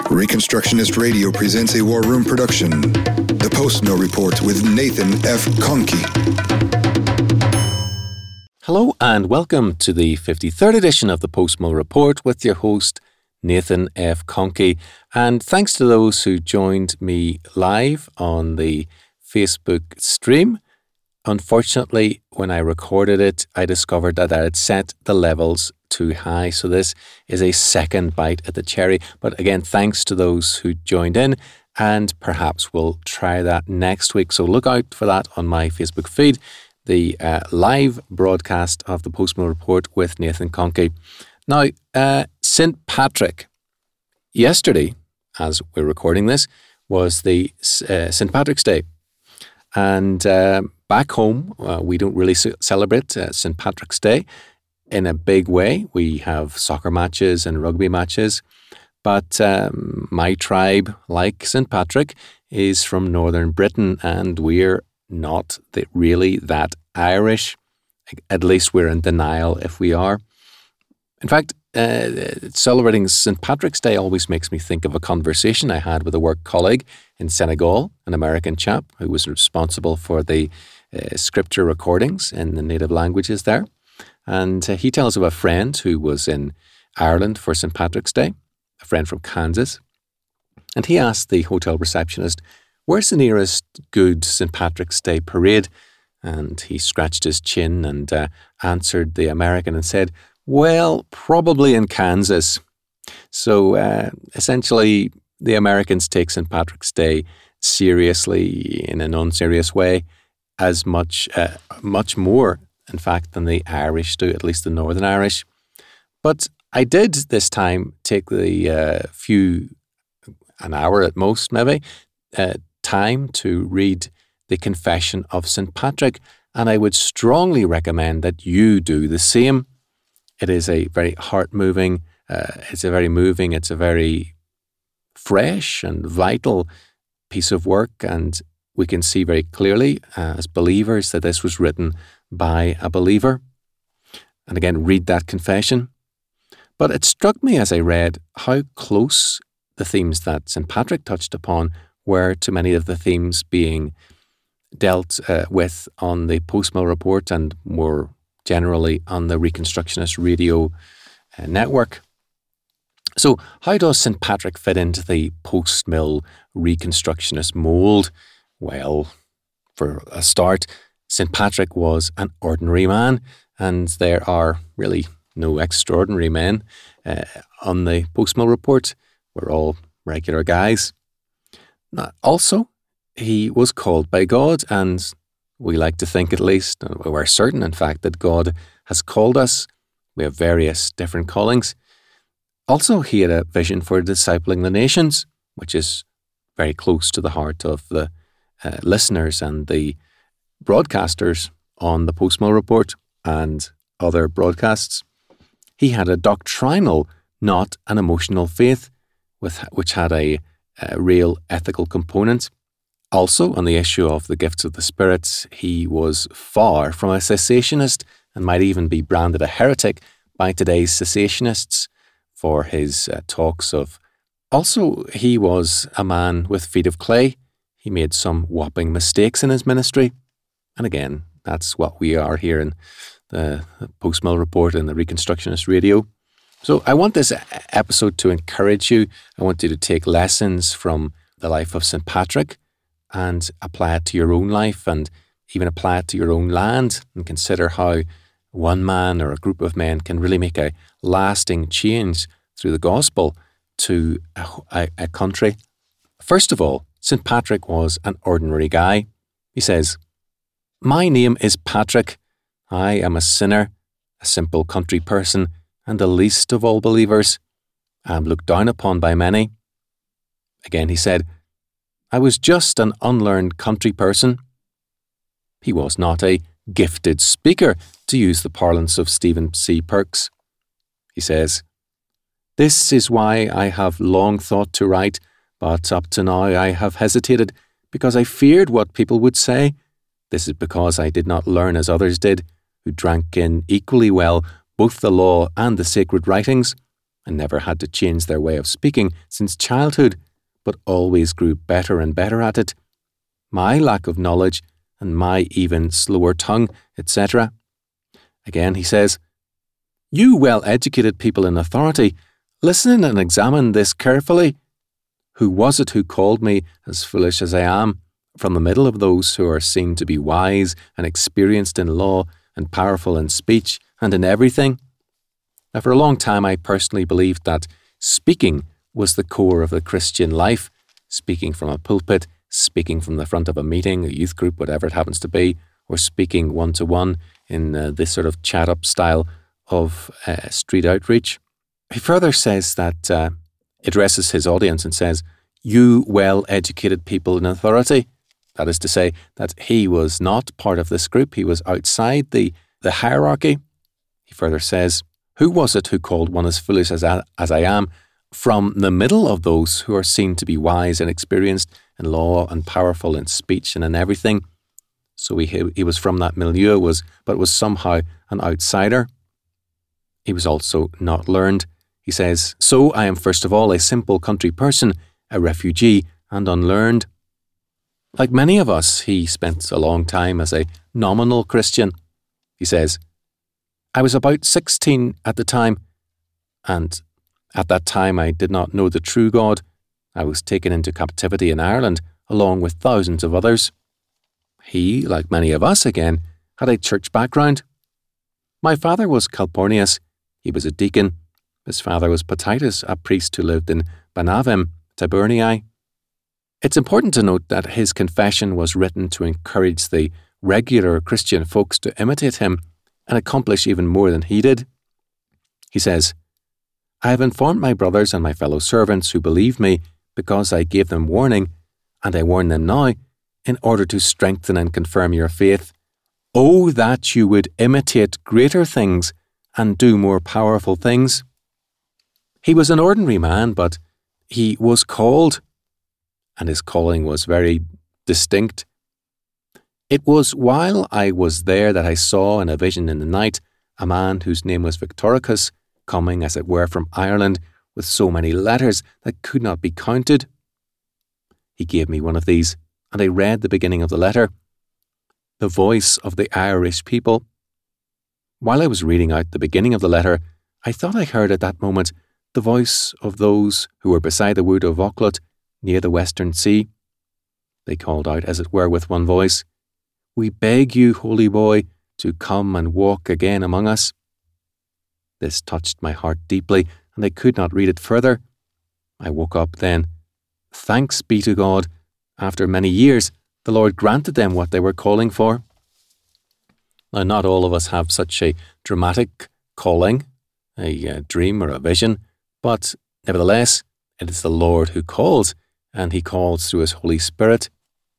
Reconstructionist Radio presents a War Room production. The Post Mill Report with Nathan F. Conkey. Hello and welcome to the 53rd edition of the Post Mill Report with your host, Nathan F. Conkey. And thanks to those who joined me live on the Facebook stream. Unfortunately, when I recorded it, I discovered that I had set the levels too high. So this is a second bite at the cherry. But again, thanks to those who joined in, and perhaps we'll try that next week. So look out for that on my Facebook feed, the live broadcast of the Post Mill Report with Nathan Conkey. Now, St. Patrick. Yesterday, as we're recording this, was the St. Patrick's Day. And back home, we don't really celebrate St. Patrick's Day in a big way. We have soccer matches and rugby matches. But my tribe, like St. Patrick, is from Northern Britain, and we're not really that Irish. At least we're in denial if we are. In fact, celebrating St. Patrick's Day always makes me think of a conversation I had with a work colleague in Senegal, an American chap who was responsible for the scripture recordings in the native languages there. And he tells of a friend who was in Ireland for St. Patrick's Day, a friend from Kansas. And he asked the hotel receptionist, "Where's the nearest good St. Patrick's Day parade?" And he scratched his chin and answered the American and said, "Well, probably in Kansas." So essentially, the Americans take St. Patrick's Day seriously in an unserious way, as much more, in fact, than the Irish do, at least the Northern Irish. But I did this time take the an hour at most maybe, time to read the Confession of St. Patrick, and I would strongly recommend that you do the same. It is a very heart-moving, it's a very fresh and vital piece of work, and we can see very clearly as believers that this was written by a believer. And again, read that confession. But it struck me as I read how close the themes that St. Patrick touched upon were to many of the themes being dealt with on the Post Mill Report and more generally on the Reconstructionist Radio network. So how does St. Patrick fit into the Post Mill Reconstructionist mould? Well, for a start, St. Patrick was an ordinary man, and there are really no extraordinary men on the Post Mill Report. We're all regular guys. Also, he was called by God, and we like to think at least, and we're certain in fact, that God has called us. We have various different callings. Also, he had a vision for discipling the nations, which is very close to the heart of the listeners and the broadcasters on the Post Mill Report and other broadcasts. He had a doctrinal, not an emotional faith, which had a real ethical component. Also, on the issue of the gifts of the Spirit, he was far from a cessationist and might even be branded a heretic by today's cessationists for his talks of. Also, he was a man with feet of clay. He made some whopping mistakes in his ministry. And again, that's what we are here in the Post Mill Report and the Reconstructionist Radio. So I want this episode to encourage you. I want you to take lessons from the life of St. Patrick and apply it to your own life and even apply it to your own land, and consider how one man or a group of men can really make a lasting change through the gospel to a country. First of all, St. Patrick was an ordinary guy. He says, "My name is Patrick. I am a sinner, a simple country person, and the least of all believers. I am looked down upon by many." Again he said, "I was just an unlearned country person." He was not a gifted speaker, to use the parlance of Stephen C. Perks. He says, "This is why I have long thought to write, but up to now I have hesitated, because I feared what people would say. This is because I did not learn as others did, who drank in equally well both the law and the sacred writings. and never had to change their way of speaking since childhood, but always grew better and better at it. My lack of knowledge and my even slower tongue, etc. Again, he says, "You well-educated people in authority, listen and examine this carefully. Who was it who called me as foolish as I am, from the middle of those who are seen to be wise and experienced in law and powerful in speech and in everything?" Now, for a long time, I personally believed that speaking was the core of the Christian life. Speaking from a pulpit, speaking from the front of a meeting, a youth group, whatever it happens to be, or speaking one-to-one in this sort of chat-up style of street outreach. He further says that addresses his audience and says, "You well-educated people in authority." That is to say that he was not part of this group. He was outside the hierarchy. He further says, "Who was it who called one as foolish as I am, from the middle of those who are seen to be wise and experienced in law and powerful in speech and in everything?" So he was from that milieu, but was somehow an outsider. He was also not learned. He says, "So I am first of all a simple country person, a refugee and unlearned." Like many of us, he spent a long time as a nominal Christian. He says, "I was about 16 at the time, and at that time I did not know the true God. I was taken into captivity in Ireland, along with thousands of others." He, like many of us again, had a church background. "My father was Calpurnius. He was a deacon. His father was Potitus, a priest who lived in Banavim, Tabernii." It's important to note that his confession was written to encourage the regular Christian folks to imitate him and accomplish even more than he did. He says, "I have informed my brothers and my fellow servants who believe me because I gave them warning, and I warn them now, in order to strengthen and confirm your faith. Oh, that you would imitate greater things and do more powerful things." He was an ordinary man, but he was called, and his calling was very distinct. "It was while I was there that I saw in a vision in the night a man whose name was Victoricus, coming as it were from Ireland, with so many letters that could not be counted. He gave me one of these, and I read the beginning of the letter, 'The voice of the Irish people.' While I was reading out the beginning of the letter, I thought I heard at that moment the voice of those who were beside the wood of Auckland, near the Western Sea. They called out, as it were, with one voice, 'We beg you, holy boy, to come and walk again among us.' This touched my heart deeply, and I could not read it further. I woke up then. Thanks be to God, after many years, the Lord granted them what they were calling for." Now, not all of us have such a dramatic calling, a dream or a vision, but nevertheless, it is the Lord who calls, and he calls through his Holy Spirit.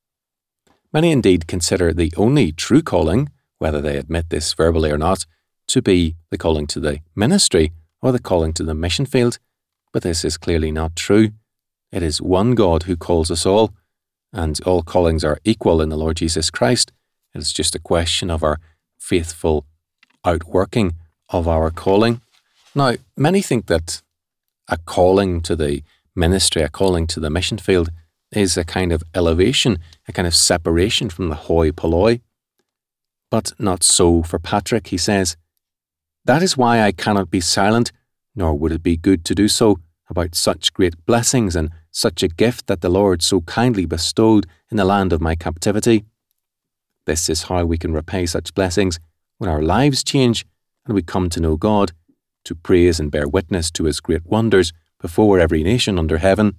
Many indeed consider the only true calling, whether they admit this verbally or not, to be the calling to the ministry or the calling to the mission field, but this is clearly not true. It is one God who calls us all, and all callings are equal in the Lord Jesus Christ. It is just a question of our faithful outworking of our calling. Now, many think that a calling to the ministry, a calling to the mission field, is a kind of elevation, a kind of separation from the hoi polloi. But not so for Patrick, he says. "That is why I cannot be silent, nor would it be good to do so, about such great blessings and such a gift that the Lord so kindly bestowed in the land of my captivity. This is how we can repay such blessings, when our lives change and we come to know God, to praise and bear witness to his great wonders before every nation under heaven."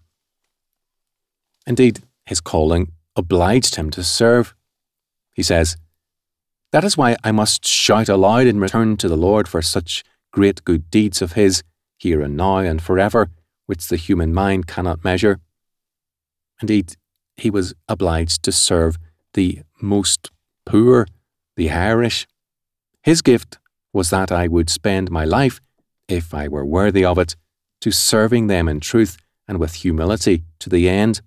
Indeed, his calling obliged him to serve. He says, "That is why I must shout aloud in return to the Lord for such great good deeds of his, here and now and forever, which the human mind cannot measure." Indeed, he was obliged to serve the most poor, the Irish. His gift was that I would spend my life, if I were worthy of it, to serving them in truth and with humility to the end.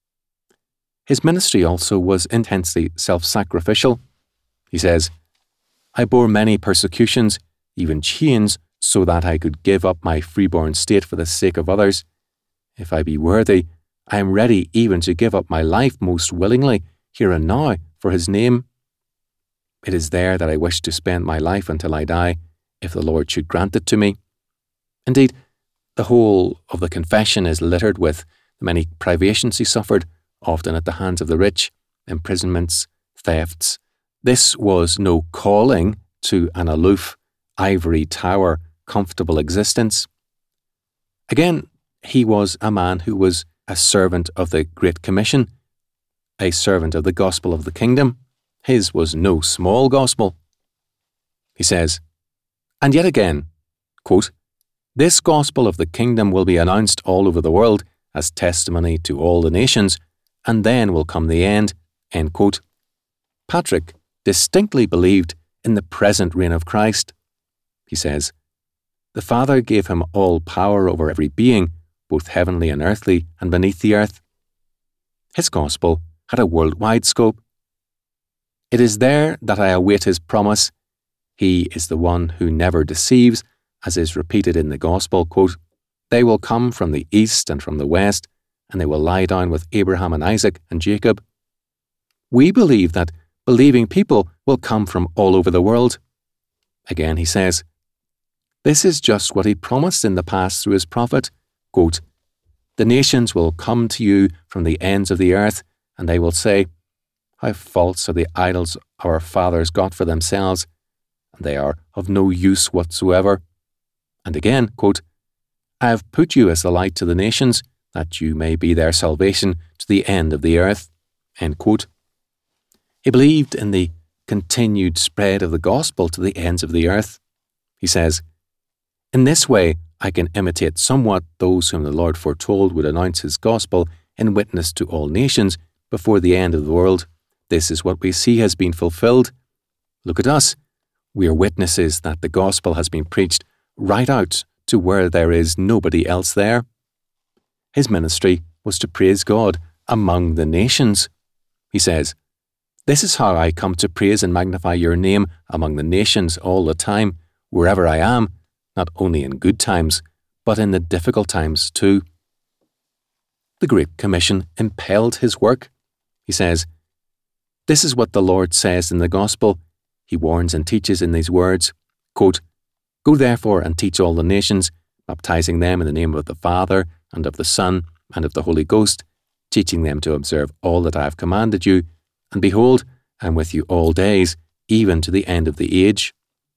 His ministry also was intensely self-sacrificial. He says, "I bore many persecutions, even chains, so that I could give up my freeborn state for the sake of others. If I be worthy, I am ready even to give up my life most willingly, here and now, for his name. It is there that I wish to spend my life until I die, if the Lord should grant it to me. Indeed, the whole of the confession is littered with the many privations he suffered, often at the hands of the rich, imprisonments, thefts. This was no calling to an aloof, ivory tower, comfortable existence. Again, he was a man who was a servant of the Great Commission, a servant of the gospel of the kingdom. His was no small gospel. He says, and yet again, quote, this gospel of the kingdom will be announced all over the world as testimony to all the nations, and then will come the end, end quote. Patrick distinctly believed in the present reign of Christ. He says, the Father gave him all power over every being, both heavenly and earthly, and beneath the earth. His gospel had a worldwide scope. It is there that I await his promise. He is the one who never deceives, as is repeated in the gospel, quote, they will come from the east and from the west, and they will lie down with Abraham and Isaac and Jacob. We believe that believing people will come from all over the world. Again, he says, this is just what he promised in the past through his prophet, quote, the nations will come to you from the ends of the earth, and they will say, how false are the idols our fathers got for themselves, and they are of no use whatsoever. And again, quote, I have put you as a light to the nations, that you may be their salvation to the end of the earth. End quote. He believed in the continued spread of the gospel to the ends of the earth. He says, in this way I can imitate somewhat those whom the Lord foretold would announce his gospel in witness to all nations before the end of the world. This is what we see has been fulfilled. Look at us. We are witnesses that the gospel has been preached right out to where there is nobody else there. His ministry was to praise God among the nations. He says, this is how I come to praise and magnify your name among the nations all the time, wherever I am, not only in good times, but in the difficult times too. The Great Commission impelled his work. He says, this is what the Lord says in the gospel. He warns and teaches in these words, quote, go therefore and teach all the nations, baptizing them in the name of the Father and of the Son and of the Holy Ghost, teaching them to observe all that I have commanded you. And behold, I am with you all days, even to the end of the age.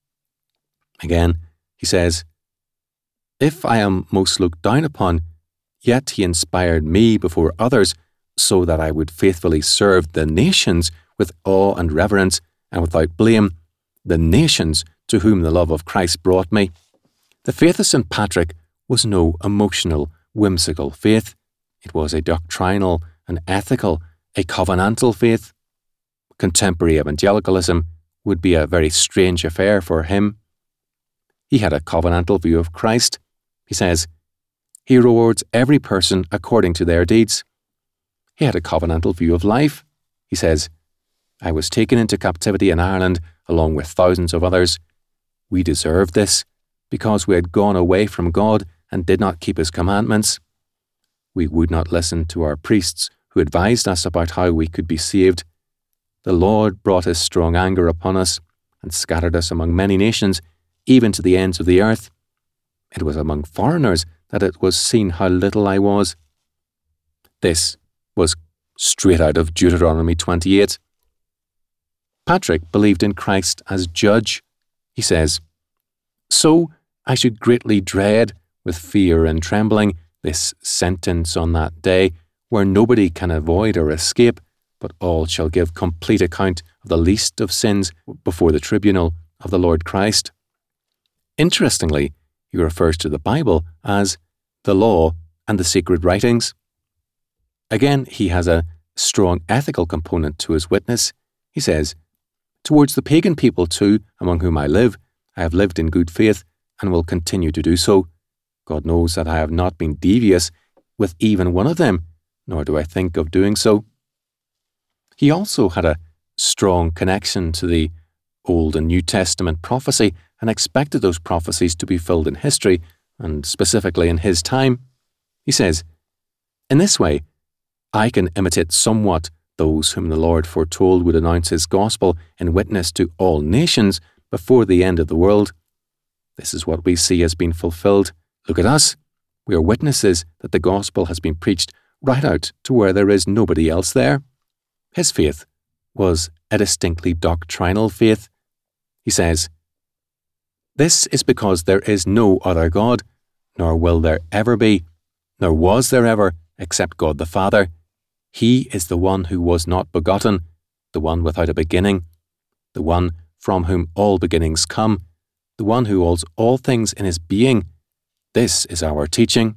Again, he says, if I am most looked down upon, yet he inspired me before others, so that I would faithfully serve the nations with awe and reverence, and without blame, the nations to whom the love of Christ brought me. The faith of St. Patrick was no emotional, whimsical faith. It was a doctrinal, an ethical, a covenantal faith. Contemporary evangelicalism would be a very strange affair for him. He had a covenantal view of Christ. He says, he rewards every person according to their deeds. He had a covenantal view of life. He says, I was taken into captivity in Ireland along with thousands of others. We deserved this because we had gone away from God and did not keep his commandments. We would not listen to our priests who advised us about how we could be saved. The Lord brought his strong anger upon us and scattered us among many nations, even to the ends of the earth. It was among foreigners that it was seen how little I was. This was straight out of Deuteronomy 28. Patrick believed in Christ as judge. He says, so I should greatly dread, with fear and trembling, this sentence on that day, where nobody can avoid or escape, but all shall give complete account of the least of sins before the tribunal of the Lord Christ. Interestingly, he refers to the Bible as the law and the sacred writings. Again, he has a strong ethical component to his witness. He says, towards the pagan people too, among whom I live, I have lived in good faith and will continue to do so. God knows that I have not been devious with even one of them, nor do I think of doing so. He also had a strong connection to the Old and New Testament prophecy and expected those prophecies to be filled in history, and specifically in his time. He says, "In this way, I can imitate somewhat those whom the Lord foretold would announce his gospel in witness to all nations before the end of the world. This is what we see has been fulfilled. Look at us. We are witnesses that the gospel has been preached right out to where there is nobody else there." His faith was a distinctly doctrinal faith. He says, "This is because there is no other God, nor will there ever be, nor was there ever, except God the Father. He is the one who was not begotten, the one without a beginning, the one from whom all beginnings come, the one who holds all things in his being. This is our teaching."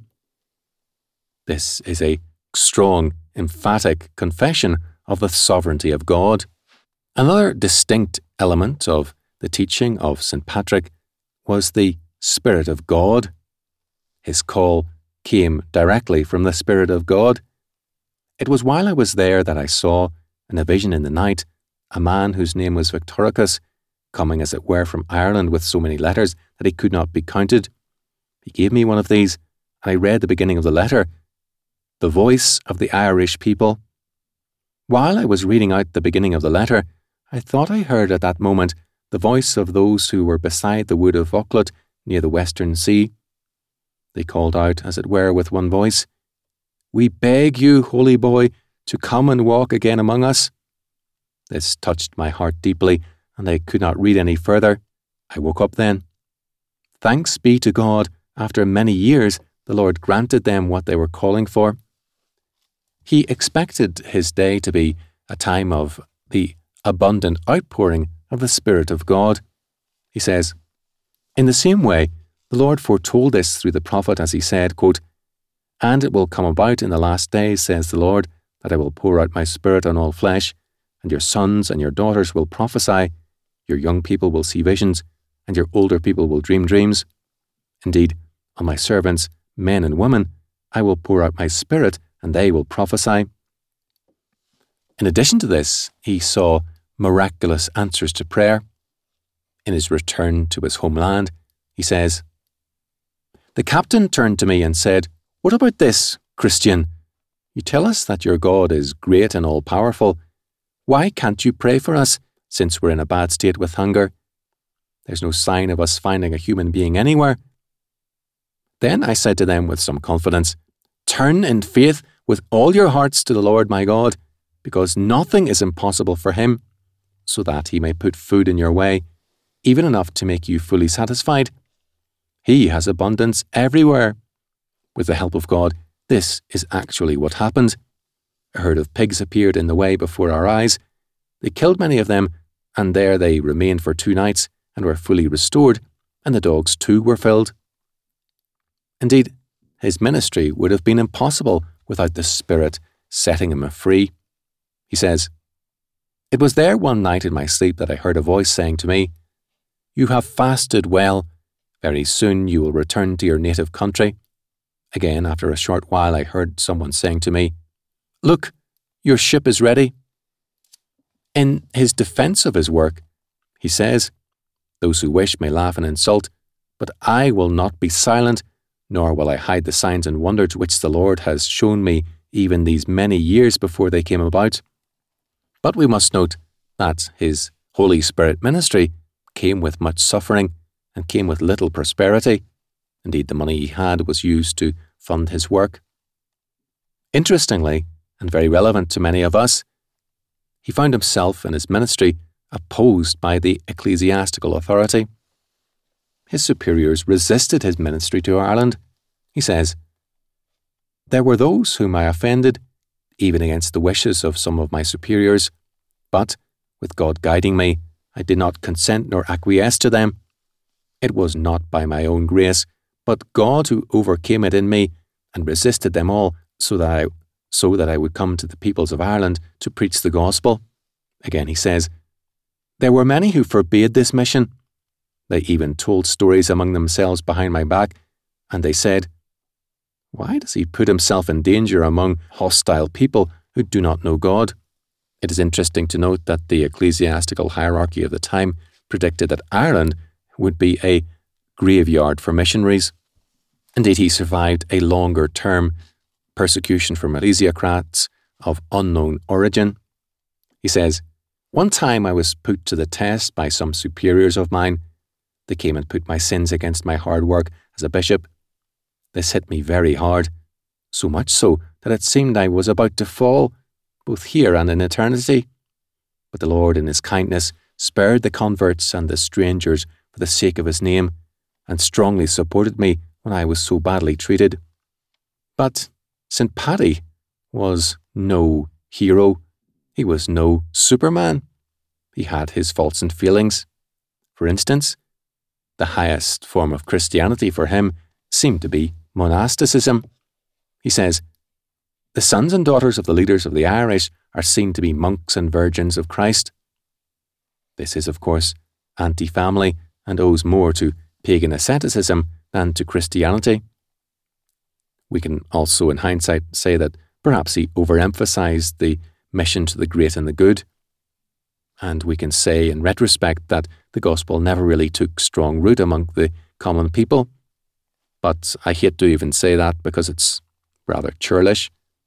This is a strong, emphatic confession of the sovereignty of God. Another distinct element of the teaching of St. Patrick was the Spirit of God. His call came directly from the Spirit of God. It was while I was there that I saw, in a vision in the night, a man whose name was Victoricus, coming as it were from Ireland with so many letters that he could not be counted. He gave me one of these, and I read the beginning of the letter, "The voice of the Irish people." While I was reading out the beginning of the letter, I thought I heard at that moment the voice of those who were beside the wood of Vaucluse near the western sea. They called out, as it were, with one voice, "We beg you, holy boy, to come and walk again among us." This touched my heart deeply, and I could not read any further. I woke up then. Thanks be to God, after many years, the Lord granted them what they were calling for. He expected his day to be a time of the abundant outpouring of the Spirit of God. He says, "In the same way, the Lord foretold this through the prophet as he said, quote, 'And it will come about in the last days, says the Lord, that I will pour out my Spirit on all flesh, and your sons and your daughters will prophesy, your young people will see visions, and your older people will dream dreams. Indeed, on my servants, men and women, I will pour out my Spirit, and they will prophesy.'" In addition to this, he saw miraculous answers to prayer. In his return to his homeland, he says, "The captain turned to me and said, 'What about this, Christian? You tell us that your God is great and all-powerful. Why can't you pray for us, since we're in a bad state with hunger? There's no sign of us finding a human being anywhere.' Then I said to them with some confidence, 'Turn in faith with all your hearts to the Lord my God, because nothing is impossible for him, so that he may put food in your way, even enough to make you fully satisfied. He has abundance everywhere.' With the help of God, this is actually what happened. A herd of pigs appeared in the way before our eyes. They killed many of them, and there they remained for 2 nights and were fully restored, and the dogs too were filled." Indeed, his ministry would have been impossible without the Spirit setting him free. He says, "It was there one night in my sleep that I heard a voice saying to me, 'You have fasted well. Very soon you will return to your native country.' Again, after a short while, I heard someone saying to me, 'Look, your ship is ready.'" In his defense of his work, he says, "Those who wish may laugh and insult, but I will not be silent, nor will I hide the signs and wonders which the Lord has shown me even these many years before they came about." But we must note that his Holy Spirit ministry came with much suffering and came with little prosperity. Indeed, the money he had was used to fund his work. Interestingly, and very relevant to many of us, he found himself and his ministry opposed by the ecclesiastical authority. His superiors resisted his ministry to Ireland. He says, "There were those whom I offended, even against the wishes of some of my superiors, but, with God guiding me, I did not consent nor acquiesce to them. It was not by my own grace, but God who overcame it in me and resisted them all, so that I would come to the peoples of Ireland to preach the gospel." Again he says, "There were many who forbade this mission. They even told stories among themselves behind my back, and they said, 'Why does he put himself in danger among hostile people who do not know God?'" It is interesting to note that the ecclesiastical hierarchy of the time predicted that Ireland would be a graveyard for missionaries. Indeed, he survived a longer-term persecution from ecclesiocrats of unknown origin. He says, "One time I was put to the test by some superiors of mine. They came and put my sins against my hard work as a bishop. This hit me very hard, so much so that it seemed I was about to fall, both here and in eternity. But the Lord in his kindness spared the converts and the strangers for the sake of his name, and strongly supported me when I was so badly treated. But St. Paddy was no hero. He was no Superman. He had his faults and feelings. For instance, the highest form of Christianity for him seemed to be monasticism. He says, the sons and daughters of the leaders of the Irish are seen to be monks and virgins of Christ. This is, of course, anti-family and owes more to pagan asceticism than to Christianity. We can also, in hindsight, say that perhaps he overemphasized the mission to the great and the good. And we can say, in retrospect, that the gospel never really took strong root among the common people. But I hate to even say that because it's rather churlish.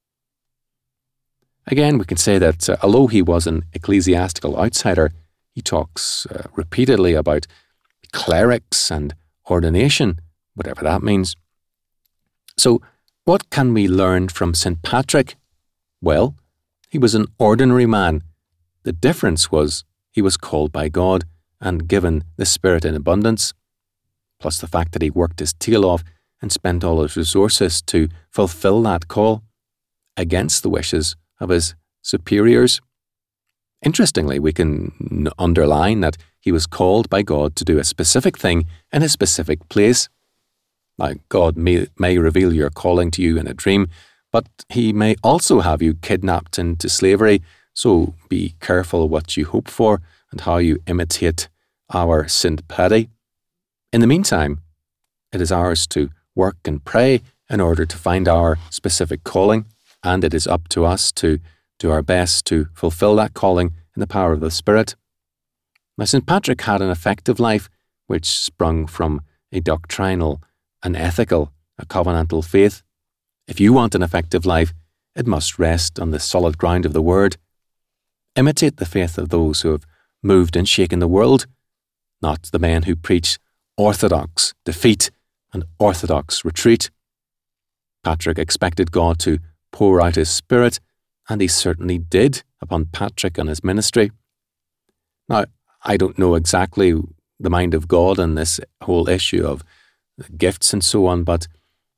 Again, we can say that although he was an ecclesiastical outsider, he talks repeatedly about clerics and ordination, whatever that means. So, what can we learn from St. Patrick? Well, he was an ordinary man. The difference was he was called by God and given the Spirit in abundance, plus the fact that he worked his tail off and spent all his resources to fulfill that call against the wishes of his superiors. Interestingly, we can underline that he was called by God to do a specific thing in a specific place. Now, God may reveal your calling to you in a dream, but he may also have you kidnapped into slavery, so be careful what you hope for and how you imitate our St. Paddy. In the meantime, it is ours to work and pray in order to find our specific calling, and it is up to us to do our best to fulfill that calling in the power of the Spirit. Now, St. Patrick had an effective life which sprung from a doctrinal, an ethical, a covenantal faith. If you want an effective life, it must rest on the solid ground of the Word. Imitate the faith of those who have moved and shaken the world, not the men who preach orthodox defeat and orthodox retreat. Patrick expected God to pour out his Spirit, and he certainly did upon Patrick and his ministry. Now, I don't know exactly the mind of God on this whole issue of gifts and so on, but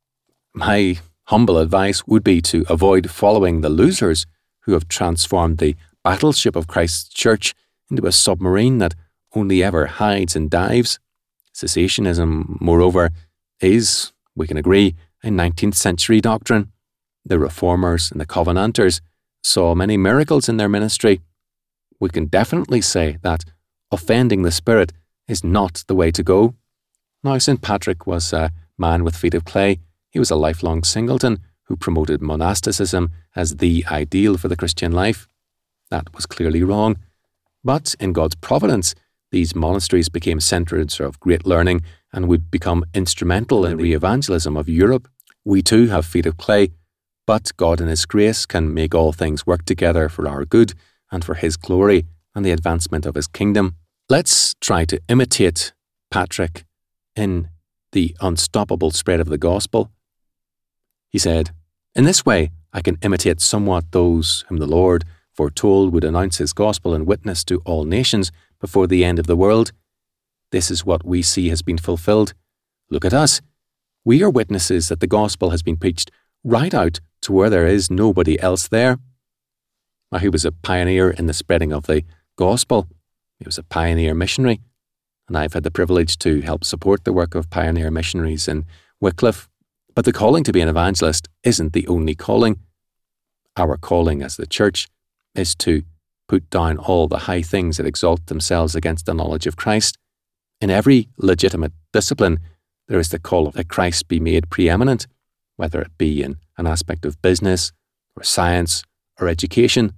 my humble advice would be to avoid following the losers who have transformed the battleship of Christ's church into a submarine that only ever hides and dives. Cessationism, moreover, is, we can agree, a 19th century doctrine. The Reformers and the Covenanters saw many miracles in their ministry. We can definitely say that offending the Spirit is not the way to go. Now, St. Patrick was a man with feet of clay. He was a lifelong singleton who promoted monasticism as the ideal for the Christian life. That was clearly wrong. But in God's providence, these monasteries became centres of great learning and would become instrumental in the evangelism of Europe. We too have feet of clay, but God in His grace can make all things work together for our good and for His glory and the advancement of His kingdom. Let's try to imitate Patrick in the unstoppable spread of the gospel. He said, "In this way I can imitate somewhat those whom the Lord foretold would announce His gospel and witness to all nations before the end of the world. This is what we see has been fulfilled. Look at us. We are witnesses that the gospel has been preached right out to where there is nobody else there." Now, he was a pioneer in the spreading of the gospel. He was a pioneer missionary, and I've had the privilege to help support the work of pioneer missionaries in Wycliffe. But the calling to be an evangelist isn't the only calling. Our calling as the church is to put down all the high things that exalt themselves against the knowledge of Christ. In every legitimate discipline, there is the call that Christ be made preeminent, whether it be in an aspect of business or science or education.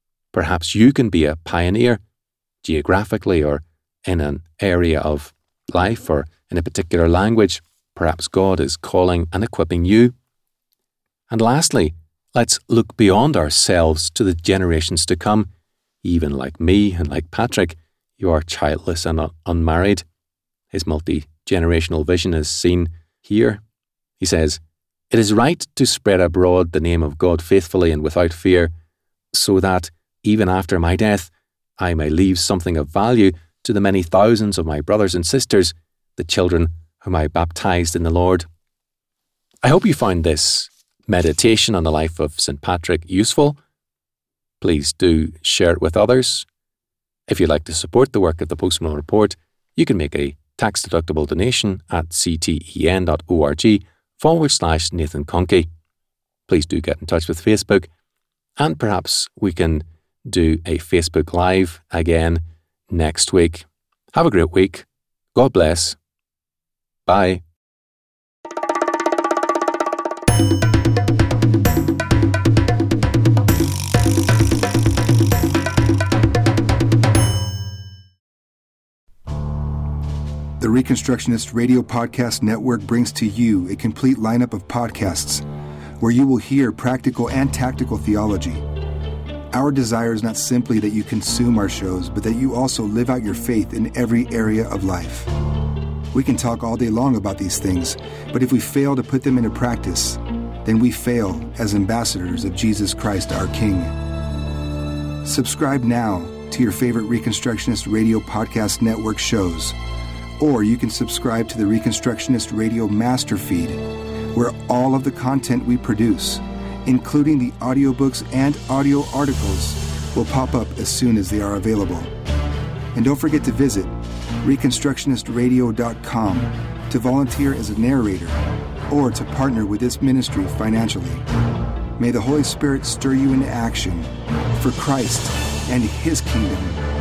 Perhaps you can be a pioneer, geographically or in an area of life or in a particular language, perhaps God is calling and equipping you. And lastly, let's look beyond ourselves to the generations to come. Even like me and like Patrick, you are childless and unmarried. His multi-generational vision is seen here. He says, "It is right to spread abroad the name of God faithfully and without fear, so that, even after my death, I may leave something of value to the many thousands of my brothers and sisters, the children whom I baptized in the Lord." I hope you found this meditation on the life of St. Patrick useful. Please do share it with others. If you'd like to support the work of the Post-Mill Report, you can make a tax-deductible donation at cten.org/Nathan Conkey. Please do get in touch with Facebook, and perhaps we can do a Facebook Live again next week. Have a great week. God bless. Bye. The Reconstructionist Radio Podcast Network brings to you a complete lineup of podcasts where you will hear practical and tactical theology. Our desire is not simply that you consume our shows, but that you also live out your faith in every area of life. We can talk all day long about these things, but if we fail to put them into practice, then we fail as ambassadors of Jesus Christ, our King. Subscribe now to your favorite Reconstructionist Radio Podcast Network shows, or you can subscribe to the Reconstructionist Radio Master Feed, where all of the content we produce, including the audiobooks and audio articles, will pop up as soon as they are available. And don't forget to visit ReconstructionistRadio.com to volunteer as a narrator or to partner with this ministry financially. May the Holy Spirit stir you into action for Christ and His kingdom.